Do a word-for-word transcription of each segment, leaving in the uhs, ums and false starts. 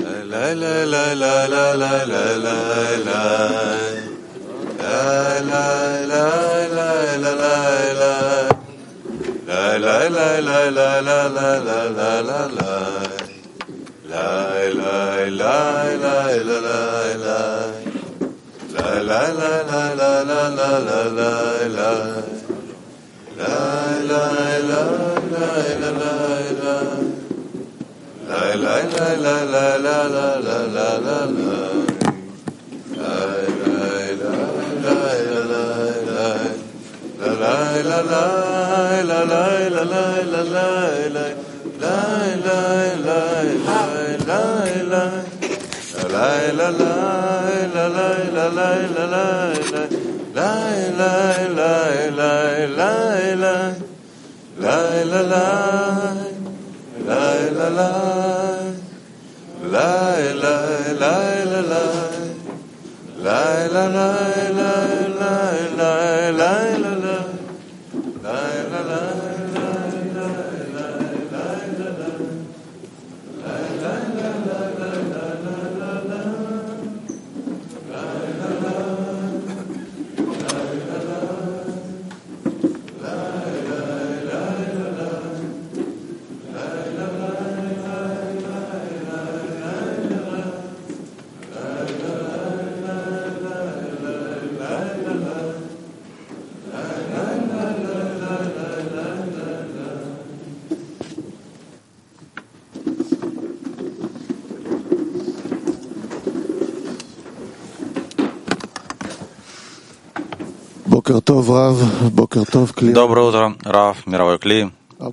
Доброе утро, Рав, мировой Кли.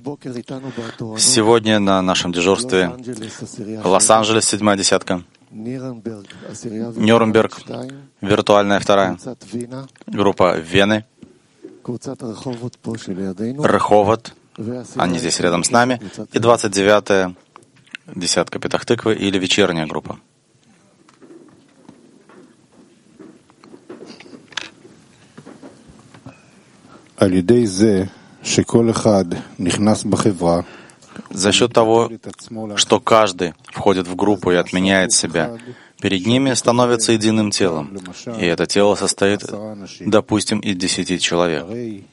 Сегодня на нашем дежурстве Лос-Анджелес, седьмая десятка, Нюрнберг, виртуальная вторая, группа Вены, Реховод, они здесь рядом с нами, и двадцать девятая десятка Петах-Тыквы или вечерняя группа. За счет того, что каждый входит в группу и отменяет себя, перед ними становится единым телом. И это тело состоит, допустим, из десяти человек.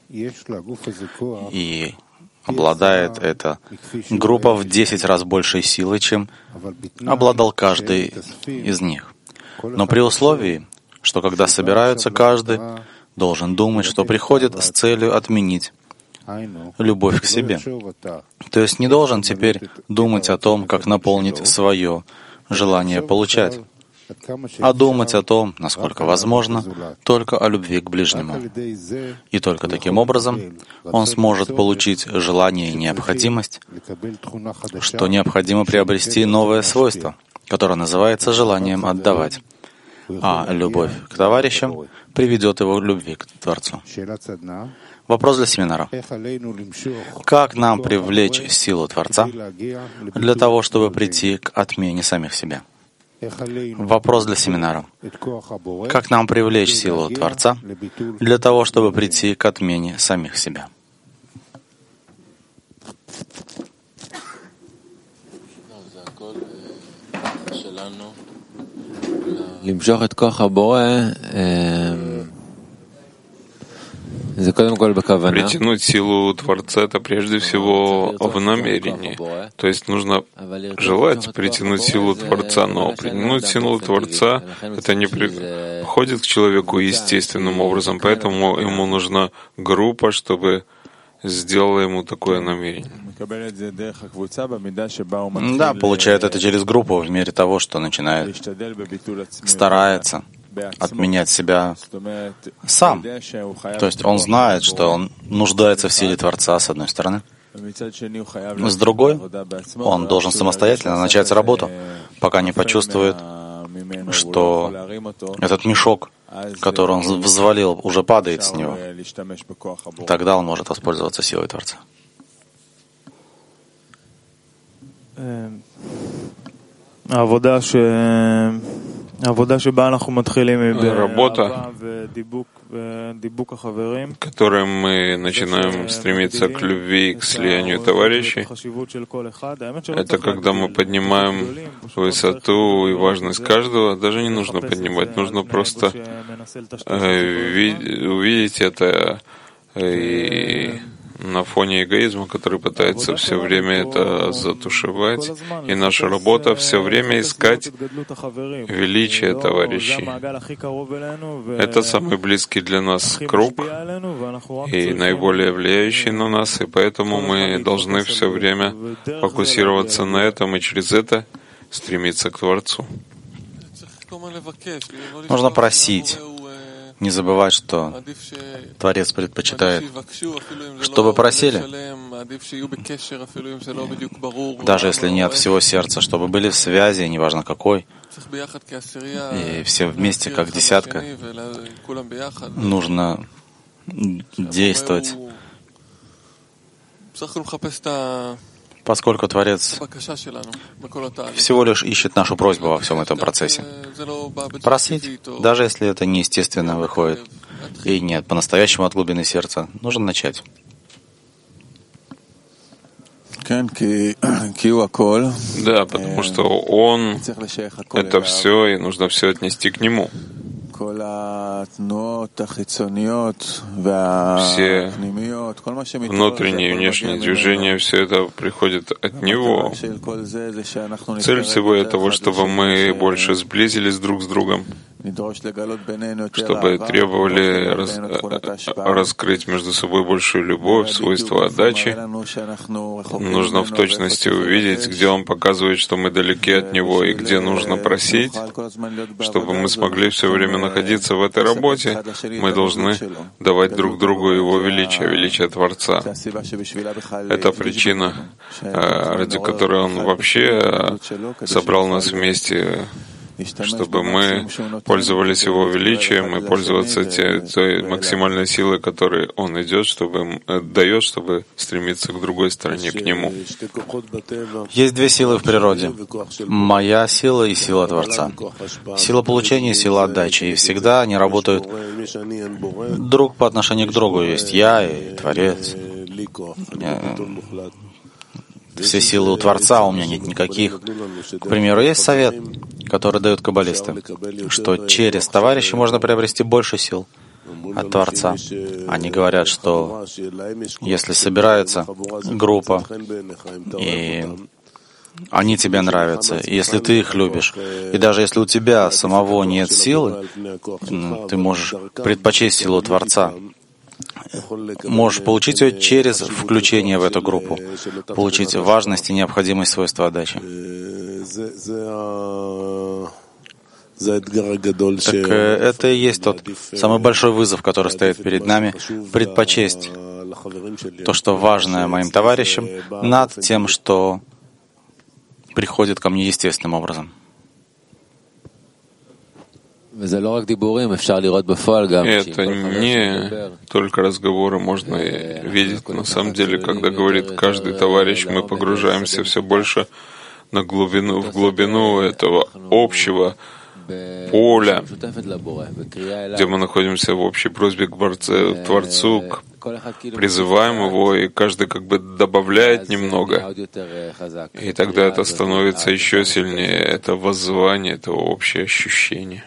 И обладает эта группа в десять раз большей силой, чем обладал каждый из них. Но при условии, что когда собираются, каждый должен думать, что приходит с целью отменить любовь к себе. То есть не должен теперь думать о том, как наполнить свое желание получать, а думать о том, насколько возможно, только о любви к ближнему. И только таким образом он сможет получить желание и необходимость, что необходимо приобрести новое свойство, которое называется желанием отдавать. А любовь к товарищам приведет его к любви к Творцу. Вопрос для семинара. Как нам привлечь силу Творца для того, чтобы прийти к отмене самих себя? Вопрос для семинара. Как нам привлечь силу Творца для того, чтобы прийти к отмене самих себя? Притянуть силу Творца — это прежде всего в намерении. То есть нужно желать притянуть силу Творца, но притянуть силу Творца — это не приходит к человеку естественным образом, поэтому ему нужна группа, чтобы сделала ему такое намерение. Да, получает это через группу в мере того, что начинает старается отменять себя сам. То есть он знает, что он нуждается в силе Творца, с одной стороны. С другой, он должен самостоятельно начать работу, пока не почувствует, что этот мешок, который он взвалил, уже падает с него. Тогда он может воспользоваться силой Творца. Работа, которой мы начинаем стремиться к любви и к слиянию товарищей, это когда мы поднимаем высоту и важность каждого даже не нужно поднимать, нужно просто э, увидеть это и на фоне эгоизма, который пытается все время это затушевать. И наша работа все время искать величие товарищей. Это самый близкий для нас круг и наиболее влияющий на нас, и поэтому мы должны все время фокусироваться на этом и через это стремиться к Творцу. Нужно просить. Не забывать, что Творец предпочитает, чтобы просили, даже если не от всего сердца, чтобы были в связи, неважно какой, и все вместе, как десятка, нужно действовать. Поскольку Творец всего лишь ищет нашу просьбу во всем этом процессе. Просить, даже если это неестественно выходит и нет по-настоящему от глубины сердца, нужно начать. Да, потому что Он — это все, и нужно все отнести к Нему. Все внутренние и внешние движения, все это приходит от Него. Цель всего этого, чтобы мы больше сблизились друг с другом, чтобы требовали раз, раскрыть между собой большую любовь, свойства отдачи. Нужно в точности увидеть, где Он показывает, что мы далеки от Него, и где нужно просить, чтобы мы смогли все время находиться в этой работе. Мы должны давать друг другу Его величие, величие Творца. Это причина, ради которой Он вообще собрал нас вместе, чтобы мы пользовались Его величием и пользоваться те, той максимальной силой, которой Он идет, чтобы дает, чтобы стремиться к другой стороне, к Нему. Есть две силы в природе. Моя сила и сила Творца. Сила получения и сила отдачи. И всегда они работают друг по отношению к другу. Есть я и Творец. Все силы у Творца, у меня нет никаких. К примеру, есть совет, который дают каббалисты, что через товарища можно приобрести больше сил от Творца. Они говорят, что если собирается группа, и они тебе нравятся, и если ты их любишь, и даже если у тебя самого нет силы, ты можешь предпочесть силу Творца. Можешь получить ее через включение в эту группу, получить важность и необходимость свойства отдачи. Так это и есть тот самый большой вызов, который стоит перед нами, предпочесть то, что важно моим товарищам, над тем, что приходит ко мне естественным образом. Это не только разговоры, можно и видеть. На самом деле, когда говорит каждый товарищ, мы погружаемся все больше на глубину, в глубину этого общего поля, где мы находимся в общей просьбе к Творцу, к призываем Его, и каждый как бы добавляет немного. И тогда это становится еще сильнее, это воззвание, это общее ощущение.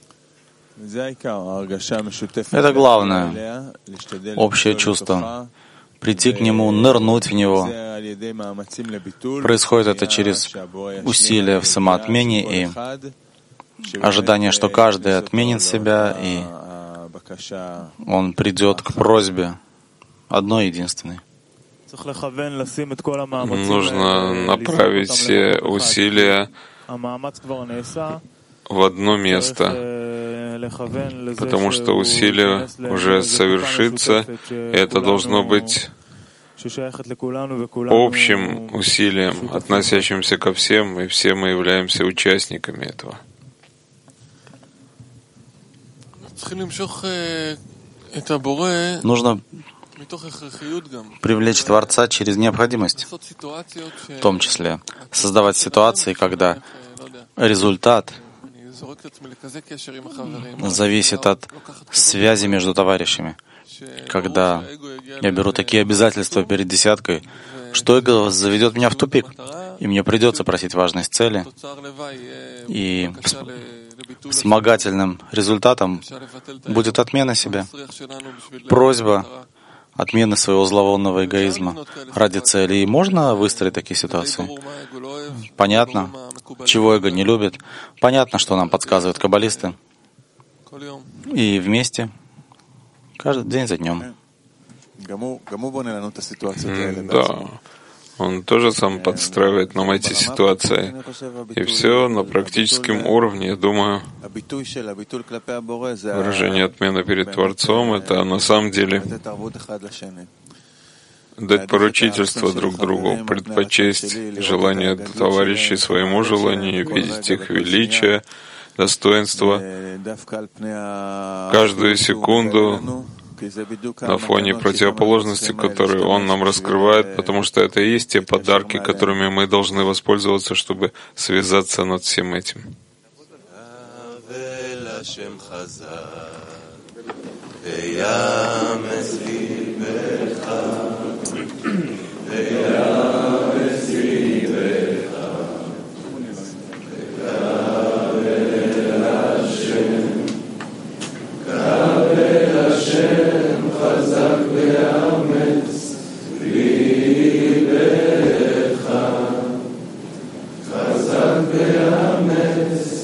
Это главное, общее чувство. Прийти к Нему, нырнуть в Него. Происходит это через усилия в самоотмене и ожидание, что каждый отменит себя, и он придет к просьбе одной единственной. Нужно направить все усилия в одно место, потому что усилие уже совершится, и это должно быть общим усилием, относящимся ко всем, и все мы являемся участниками этого. Нужно привлечь Творца через необходимость, в том числе создавать ситуации, когда результат зависит от связи между товарищами. Когда я беру такие обязательства перед десяткой, что эго заведет меня в тупик. и мне придется просить важность цели, и вспомогательным результатом будет отмена себя, просьба отмены своего зловонного эгоизма ради цели. И можно выстроить такие ситуации? Понятно, чего эго не любит. Понятно, что нам подсказывают каббалисты. И вместе, каждый день за днем. Да, он тоже сам подстраивает нам эти ситуации. И все на практическом уровне, я думаю. Выражение отмены перед Творцом — это на самом деле дать поручительство друг другу, предпочесть желание товарищей своему желанию, видеть их величие, достоинство каждую секунду на фоне противоположности, которую Он нам раскрывает, потому что это и есть те подарки, которыми мы должны воспользоваться, чтобы связаться над всем этим. Chazak ve'ametz